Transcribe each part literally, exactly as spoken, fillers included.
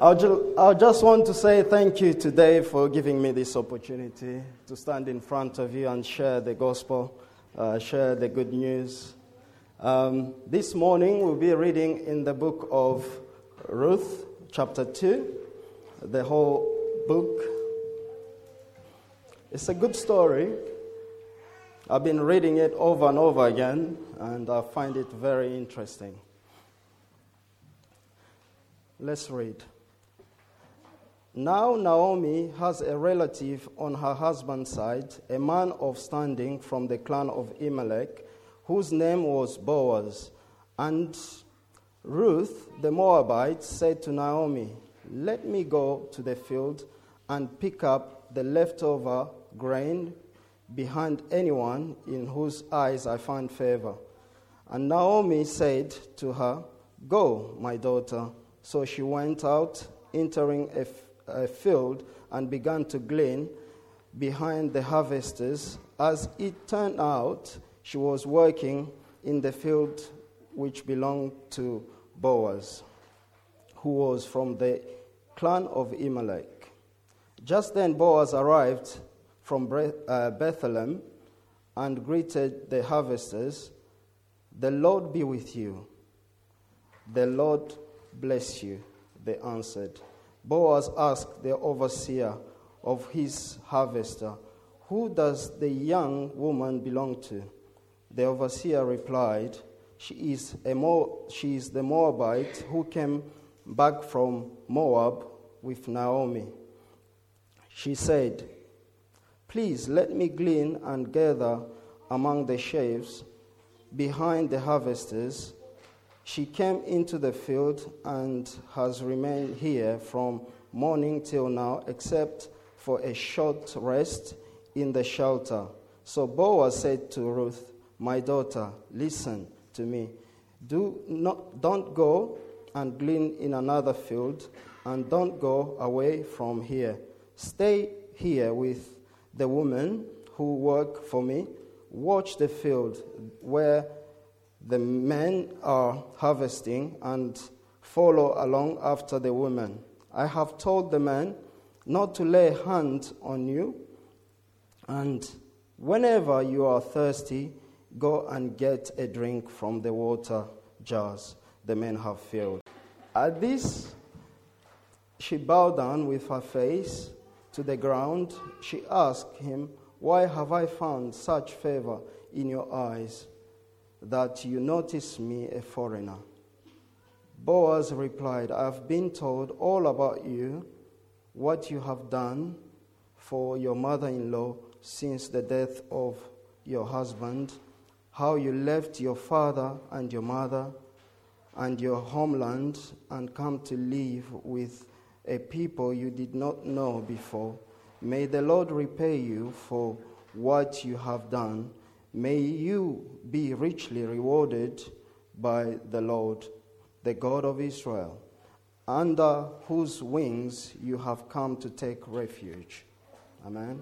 I ju- I just want to say thank you today for giving me this opportunity to stand in front of you and share the gospel, uh, share the good news. Um, this morning we'll be reading in the book of Ruth, chapter two, the whole book. It's a good story. I've been reading it over and over again, and I find it very interesting. Let's read. Now Naomi has a relative on her husband's side, a man of standing from the clan of Elimelech, whose name was Boaz. And Ruth the Moabite said to Naomi, "Let me go to the field and pick up the leftover grain behind anyone in whose eyes I find favor." And Naomi said to her, "Go, my daughter." So she went out, entering a a field, and began to glean behind the harvesters. As it turned out, she was working in the field which belonged to Boaz, who was from the clan of Elimelech. Just then Boaz arrived from Bethlehem and greeted the harvesters. "The Lord be with you." "The Lord bless you," they answered. Boaz asked the overseer of his harvester, "Who does the young woman belong to?" The overseer replied, She is, a Mo- she is the Moabite who came back from Moab with Naomi." She said, "Please let me glean and gather among the sheaves behind the harvesters." She came into the field and has remained here from morning till now, except for a short rest in the shelter. So Boaz said to Ruth, "My daughter, listen to me. Do not, don't go and glean in another field, and don't go away from here. Stay here with the women who work for me. Watch the field where the men are harvesting, and follow along after the women. I have told the men not to lay hand on you, and whenever you are thirsty, go and get a drink from the water jars the men have filled." At this, she bowed down with her face to the ground. She asked him, "Why have I found such favor in your eyes, that you notice me a foreigner?" Boaz replied, "I have been told all about you, what you have done for your mother-in-law since the death of your husband, how you left your father and your mother and your homeland and come to live with a people you did not know before. May the Lord repay you for what you have done. May you be richly rewarded by the Lord, the God of Israel, under whose wings you have come to take refuge." Amen.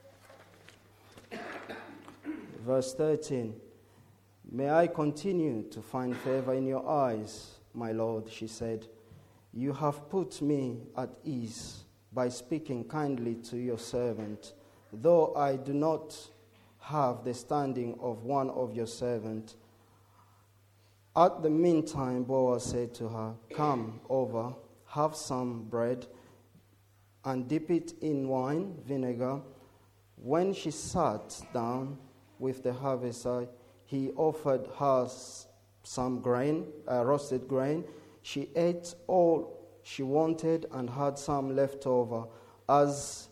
Verse thirteen. "May I continue to find favor in your eyes, my Lord," she said. "You have put me at ease by speaking kindly to your servant, though I do not have the standing of one of your servants." At the meantime, Boaz said to her, "Come over, have some bread, and dip it in wine vinegar." When she sat down with the harvester, he offered her some grain, uh, roasted grain. She ate all she wanted and had some left over. As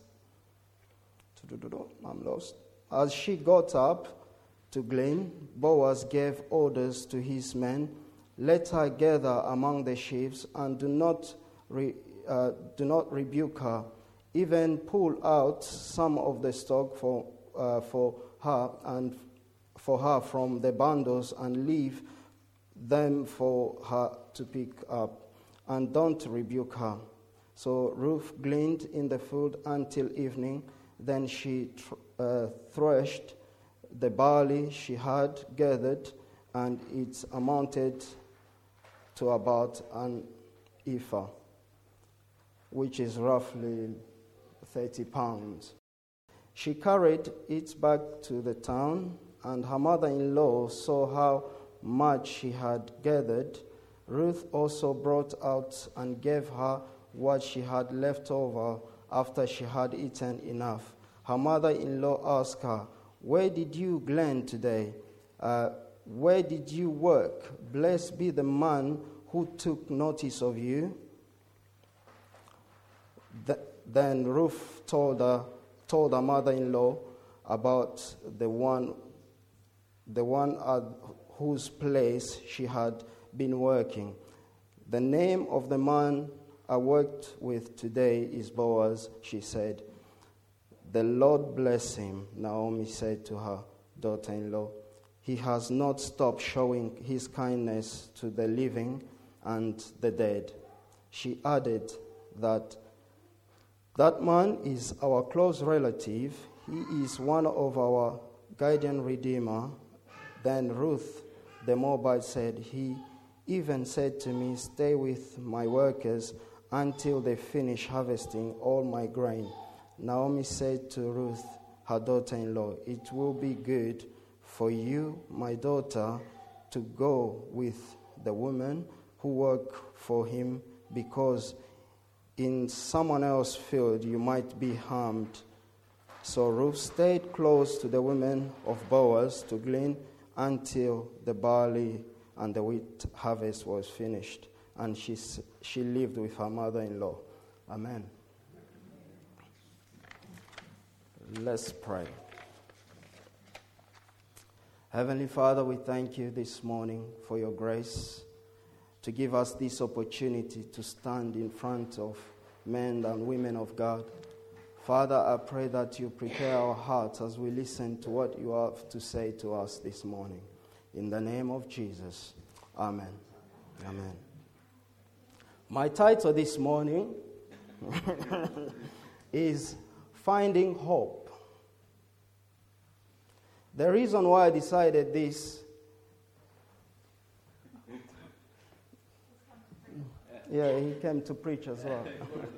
I'm lost. As she got up to glean, Boaz gave orders to his men, "Let her gather among the sheaves, and do not re, uh, do not rebuke her. Even pull out some of the stock for uh, for her and for her from the bundles, and leave them for her to pick up, and don't rebuke her." So Ruth gleaned in the field until evening. Then she tr- uh, threshed the barley she had gathered, and it amounted to about an ephah. which is roughly thirty pounds. She carried it back to the town, and her mother-in-law saw how much she had gathered. Ruth also brought out and gave her what she had left over after she had eaten enough. Her mother-in-law asked her, "Where did you glean today? Uh, where did you work? Blessed be the man who took notice of you." Th- then Ruth told her, told her mother-in-law about the one, the one at whose place she had been working. "The name of the man I worked with today is Boaz," she said. "The Lord bless him," Naomi said to her daughter-in-law. "He has not stopped showing his kindness to the living and the dead." She added that that man is our close relative. He is one of our guardian redeemer. Then Ruth the Moabite said, "He even said to me, 'Stay with my workers until they finish harvesting all my grain.'" Naomi said to Ruth, her daughter-in-law, "It will be good for you, my daughter, to go with the women who work for him, because in someone else's field you might be harmed." So Ruth stayed close to the women of Boaz to glean until the barley and the wheat harvest was finished, and she she lived with her mother-in-law. Amen. Let's pray. Heavenly Father, we thank you this morning for your grace to give us this opportunity to stand in front of men and women of God. Father, I pray that you prepare our hearts as we listen to what you have to say to us this morning. In the name of Jesus, amen. Amen. My title this morning is Finding Hope. The reason why I decided this, yeah, he came to preach as well.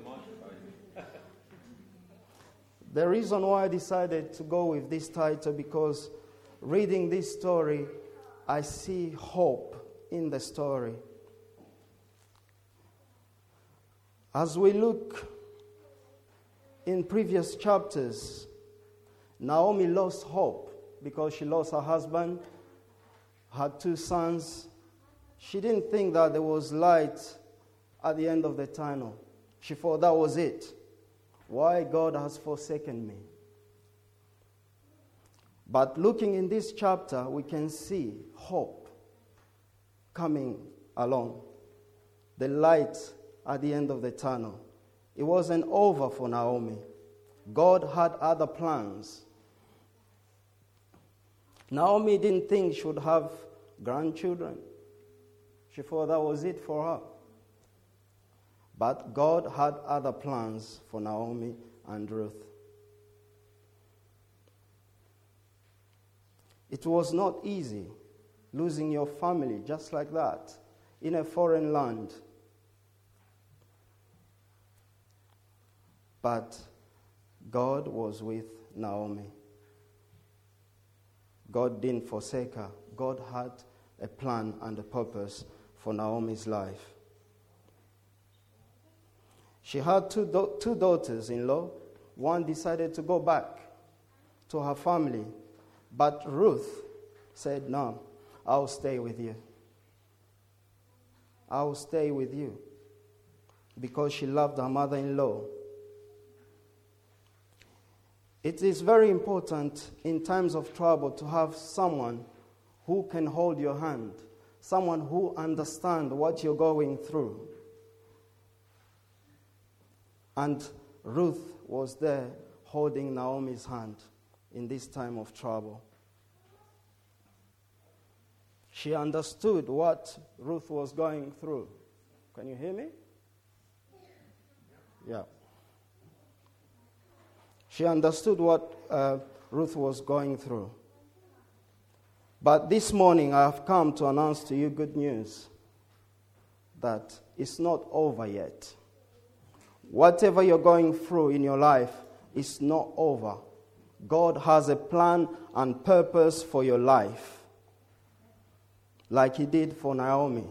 The reason why I decided to go with this title, because reading this story, I see hope in the story. As we look in previous chapters, Naomi lost hope because she lost her husband, had two sons. She didn't think that there was light at the end of the tunnel. She thought that was it. Why God has forsaken me. But looking in this chapter, we can see hope coming along. The light at the end of the tunnel. It wasn't over for Naomi. God had other plans. Naomi didn't think she would have grandchildren. She thought that was it for her. But God had other plans for Naomi and Ruth. It was not easy losing your family just like that in a foreign land. But God was with Naomi. God didn't forsake her. God had a plan and a purpose for Naomi's life. She had two, do- two daughters-in-law. One decided to go back to her family. But Ruth said, "No, I'll stay with you. I'll stay with you." Because she loved her mother-in-law. It is very important in times of trouble to have someone who can hold your hand, someone who understands what you're going through. And Ruth was there holding Naomi's hand in this time of trouble. She understood what Ruth was going through. Can you hear me? Yeah. She understood what uh, Ruth was going through. But this morning I have come to announce to you good news, that it's not over yet. Whatever you're going through in your life is not over. God has a plan and purpose for your life, like He did for Naomi.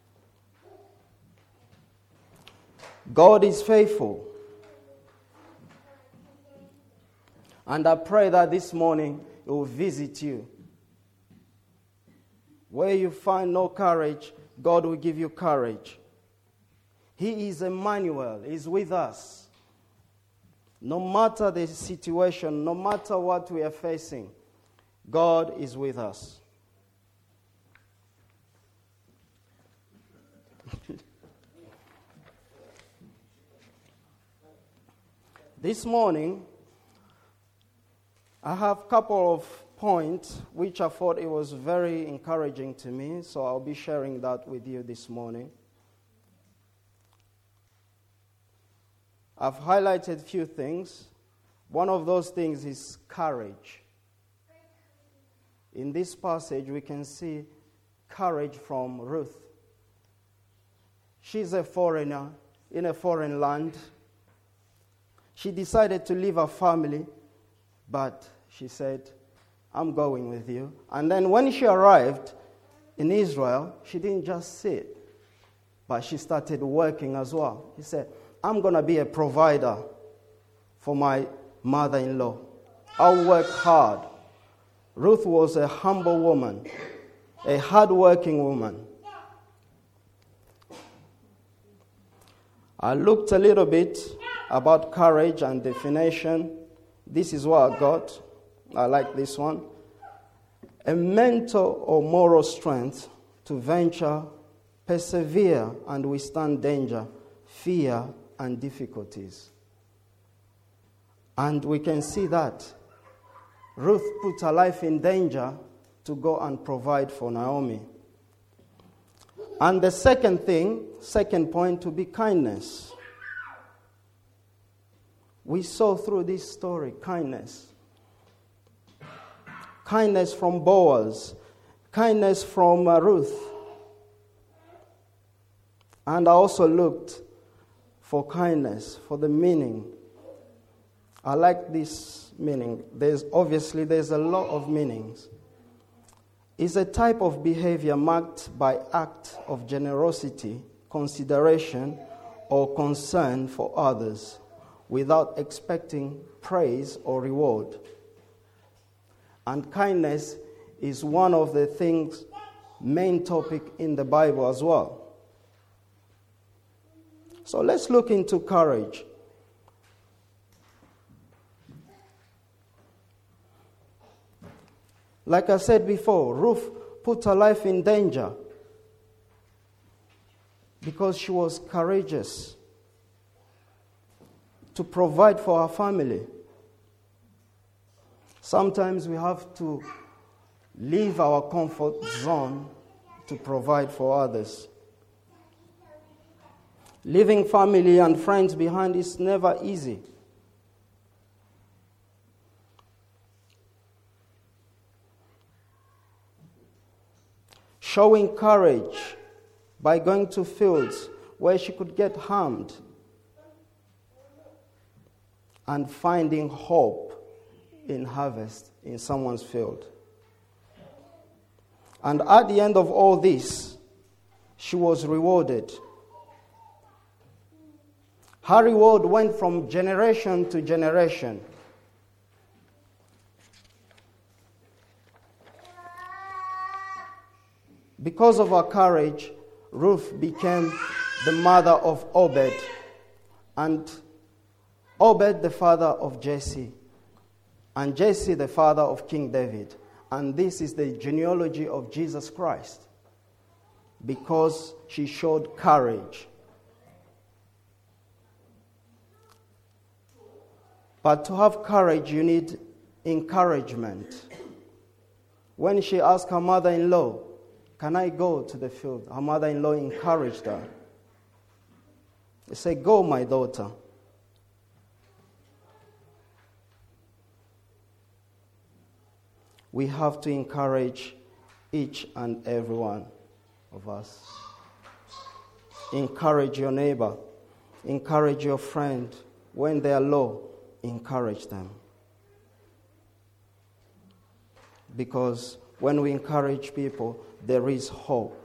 God is faithful. And I pray that this morning He will visit you. Where you find no courage, God will give you courage. He is Emmanuel. He is with us. No matter the situation, no matter what we are facing, God is with us. This morning, I have a couple of points which I thought it was very encouraging to me, so I'll be sharing that with you this morning. I've highlighted a few things. One of those things is courage. In this passage, we can see courage from Ruth. She's a foreigner in a foreign land. She decided to leave her family, but she said, I'm going with you. And then when she arrived in Israel, she didn't just sit, but she started working as well. She said, I'm going to be a provider for my mother-in-law. I'll work hard. Ruth was a humble woman, a hard-working woman. I looked a little bit about courage and definition. This is what I got. I like this one. A mental or moral strength to venture, persevere, and withstand danger, fear, and difficulties. And we can see that Ruth put her life in danger to go and provide for Naomi. And the second thing, second point, to be kindness. We saw through this story kindness. Kindness from Boaz. Kindness from uh, Ruth. And I also looked for kindness, for the meaning. I like this meaning. There's obviously there's a lot of meanings. It's a type of behavior marked by act of generosity, consideration, or concern for others without expecting praise or reward. And kindness is one of the things, main topic in the Bible as well. So let's look into courage. Like I said before, Ruth put her life in danger because she was courageous to provide for her family. Sometimes we have to leave our comfort zone to provide for others. Leaving family and friends behind is never easy. Showing courage by going to fields where she could get harmed and finding hope in harvest in someone's field. And at the end of all this, she was rewarded. Her reward went from generation to generation. Because of her courage, Ruth became the mother of Obed, and Obed the father of Jesse, and Jesse the father of King David. And this is the genealogy of Jesus Christ, because she showed courage. But to have courage, you need encouragement. When she asked her mother-in-law, can I go to the field? Her mother-in-law encouraged her. They said, go, my daughter. We have to encourage each and every one of us. Encourage your neighbor. Encourage your friend. When they are low, encourage them. Because when we encourage people, there is hope.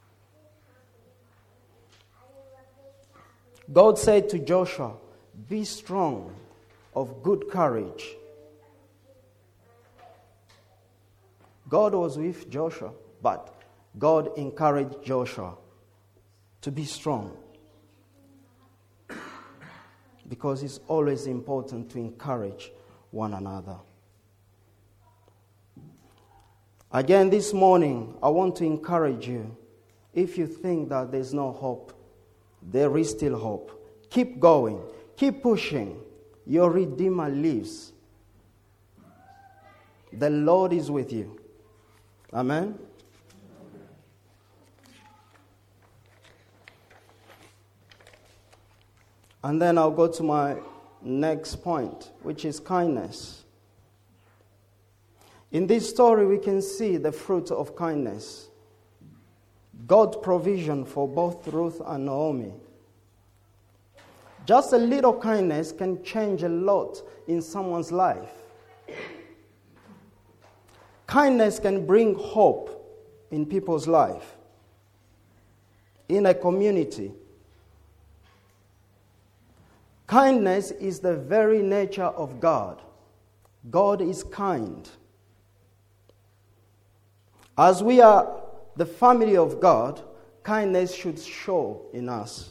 God said to Joshua, be strong, of good courage. God was with Joshua, but God encouraged Joshua to be strong. Because it's always important to encourage one another. Again, this morning, I want to encourage you. If you think that there's no hope, there is still hope. Keep going. Keep pushing. Your Redeemer lives. The Lord is with you. Amen? And then I'll go to my next point, which is kindness. In this story, we can see the fruit of kindness. God's provision for both Ruth and Naomi. Just a little kindness can change a lot in someone's life. Kindness can bring hope in people's life, in a community. Kindness is the very nature of God. God is kind. As we are the family of God, kindness should show in us.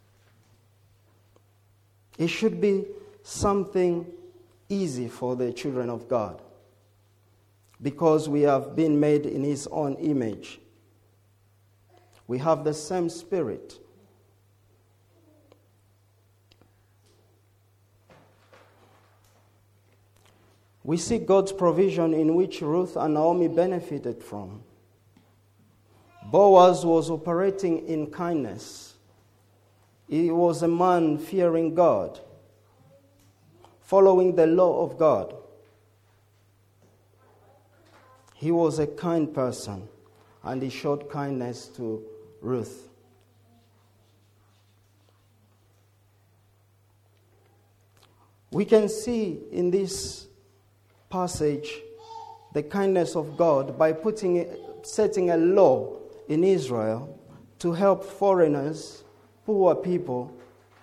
It should be something easy for the children of God, because we have been made in His own image. We have the same spirit. We see God's provision in which Ruth and Naomi benefited from. Boaz was operating in kindness. He was a man fearing God, following the law of God. He was a kind person, and he showed kindness to Ruth. We can see in this passage the kindness of God by putting, setting a law in Israel to help foreigners, poor people,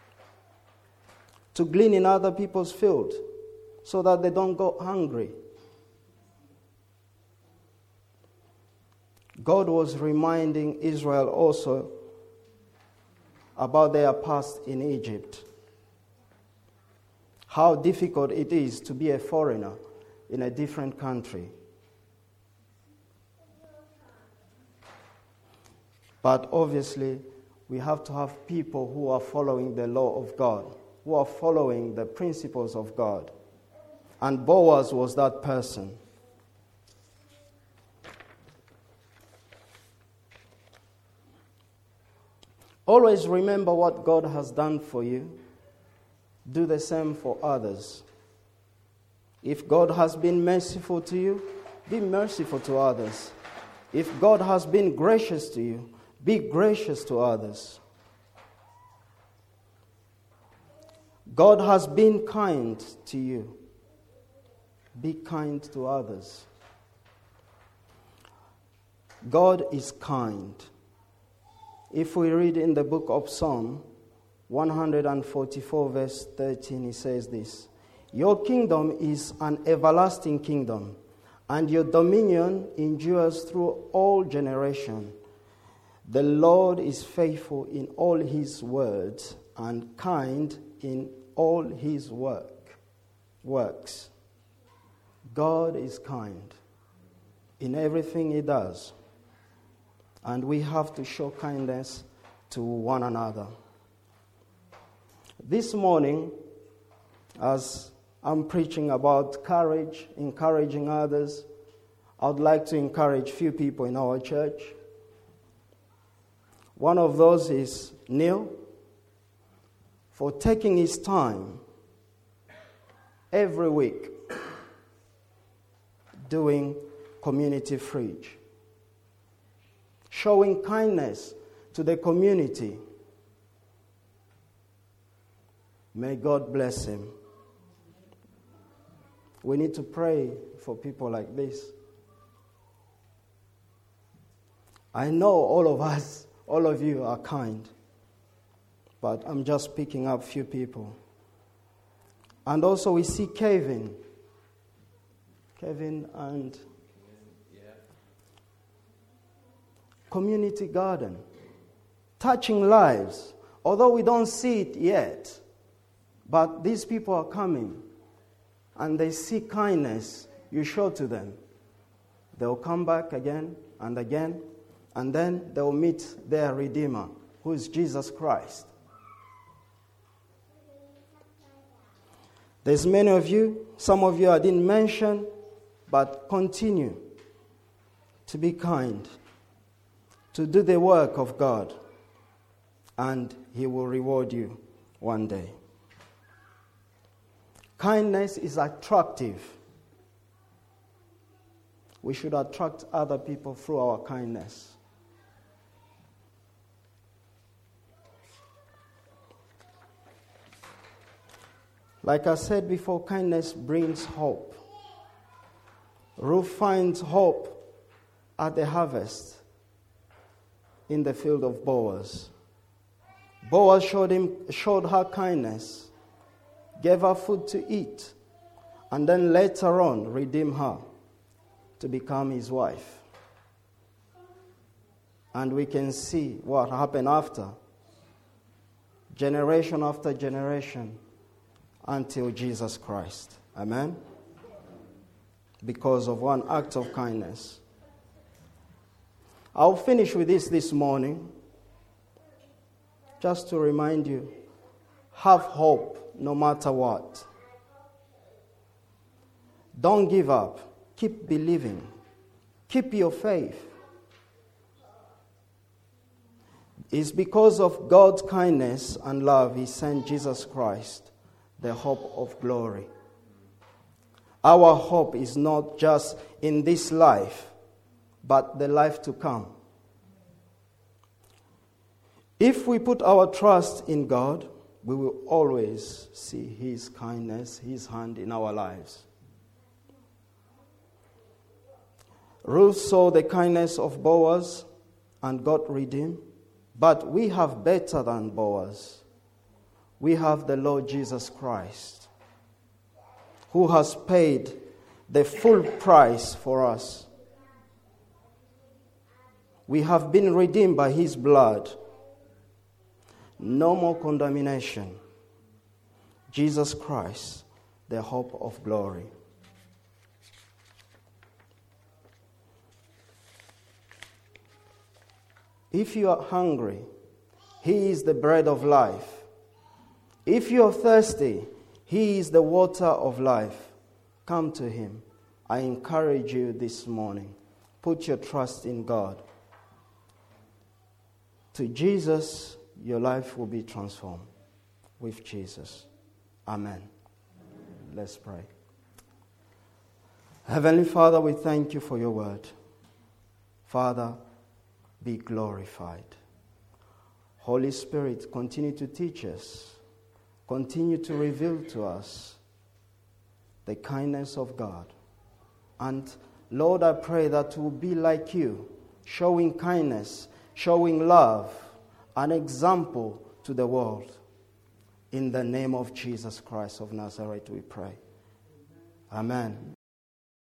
to glean in other people's field so that they don't go hungry. God was reminding Israel also about their past in Egypt. How difficult it is to be a foreigner in a different country. But obviously, we have to have people who are following the law of God, who are following the principles of God. And Boaz was that person. Always remember what God has done for you. Do the same for others. If God has been merciful to you, be merciful to others. If God has been gracious to you, be gracious to others. God has been kind to you. Be kind to others. God is kind. If we read in the book of Psalm one forty-four verse thirteen, he says this: your kingdom is an everlasting kingdom, and your dominion endures through all generations. The Lord is faithful in all his words and kind in all his work works. God is kind in everything he does. And we have to show kindness to one another. This morning, as I'm preaching about courage, encouraging others, I would like to encourage few people in our church. One of those is Neil, for taking his time every week doing community fridge, showing kindness to the community. May God bless him. We need to pray for people like this. I know all of us, all of you are kind, but I'm just picking up a few people. And also we see Kevin. Kevin and Community Garden. Touching lives. Although we don't see it yet, but these people are coming and they see kindness you show to them. They'll come back again and again, and then they'll meet their Redeemer, who is Jesus Christ. There's many of you, some of you I didn't mention, but continue to be kind, to do the work of God, and He will reward you one day. Kindness is attractive. We should attract other people through our kindness. Like I said before, kindness brings hope. Ruth finds hope at the harvest in the field of Boaz. Boaz showed him, showed her kindness, gave her food to eat, and then later on redeemed her to become his wife. And we can see what happened after, generation after generation, until Jesus Christ. Amen? Because of one act of kindness. I'll finish with this this morning, just to remind you, have hope no matter what. Don't give up. Keep believing. Keep your faith. It's because of God's kindness and love He sent Jesus Christ, the hope of glory. Our hope is not just in this life, but the life to come. If we put our trust in God, we will always see His kindness, His hand in our lives. Ruth saw the kindness of Boaz and got redeemed, but we have better than Boaz. We have the Lord Jesus Christ, who has paid the full price for us. We have been redeemed by His blood. No more condemnation. Jesus Christ, the hope of glory. If you are hungry, He is the bread of life. If you are thirsty, He is the water of life. Come to Him. I encourage you this morning. Put your trust in God. To Jesus, your life will be transformed with Jesus. Amen. Amen. Let's pray. Heavenly Father, we thank you for your word. Father, be glorified. Holy Spirit, continue to teach us. Continue to reveal to us the kindness of God. And Lord, I pray that we'll be like you, showing kindness, showing love, an example to the world. In the name of Jesus Christ of Nazareth we pray. Amen.